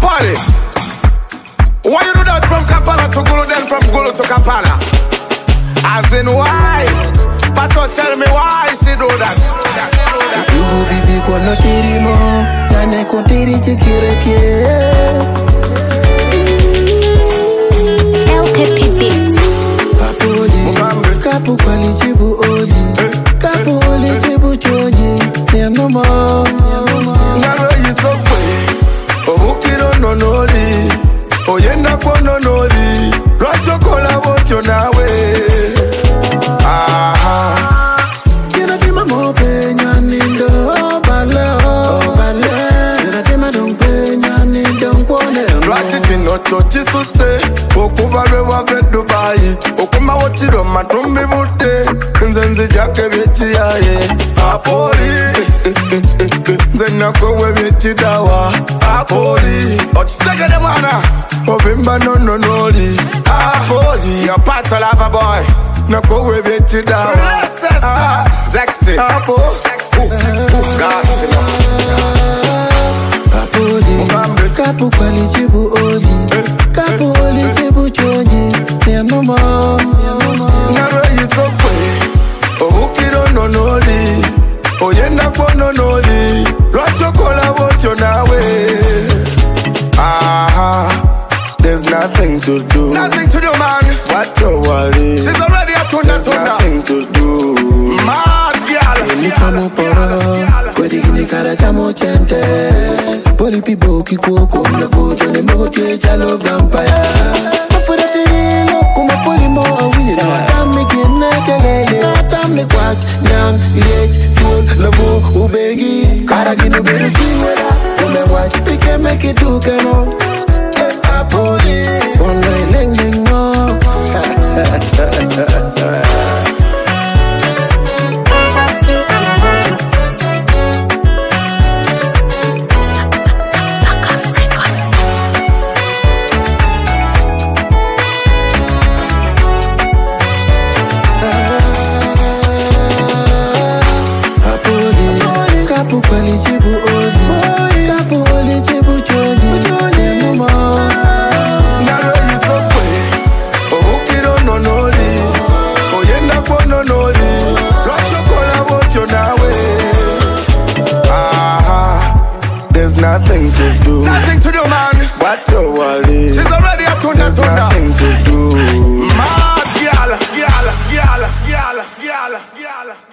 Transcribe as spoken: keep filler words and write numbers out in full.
party. Why you do that from Kampala to Gulu, then from Gulu to Kampala? As in why? Pato, tell me why she do that. You vivi kono tirimo, nane kontiri chikireke. L P P Beats. Kapoli, kapu kwali chibu oli, kapu oli chibu choji. Niano mo, niano mo. Naro yisokwe, obukiro nonoli, oyenda kono noli, lwacho kola wocho nawe. Aha. Kina tima mo penya nindo bale, bale. Kina tima dong penya nindo kwone. Lwachiti no chochi suse, okuvalwe wave Dubai, okuma wochiro matumbi bute, nzenzi jake vyechi yaye. Apoli, nzena kowe vyechi dawa. Apoli, ochitege de mwana, ovimba no no noli. Apoli, your part of lava boy, na kowe vyechi dawa. Ah, Zexy, Apo, ooh, ooh, gosh, Kapoli, kapu kwali chibu oli, kapu oli chibu choji. Niano mo, niano mo. Naro yisokwe, obukiro nonoli, oyenda kono noli, lwacho kola wocho nawe. Aha, there's nothing to do. Nothing to do, man. What you worry? She's already up to that. There's nothing to do. Mad girl. Ni kamo poro, kodi gini kara chamo chente. Poli pibo kikuoko, mna foto ni mogo chwe chalo vampire. Afura tirilo, kuma poli mo awini. Atame kine kelele, atame kwak, nyang, liech, tul, lavo, ubegi. Kara gino beru chiwera, kume watch, pike meke dukano. Eh, apoli, online ling ling mo. Kapu kwali chibu oli, kapu oli chibu choji. Niano mo. Naro yisokwe, obukiro nonoli, oyenda kono noli, lwacho kola wocho nawe. Aha, there's nothing to do. Nothing to do, man. What you worry? She's already up to that. There's nothing to do. Mad girl, girl, girl, girl, girl, girl.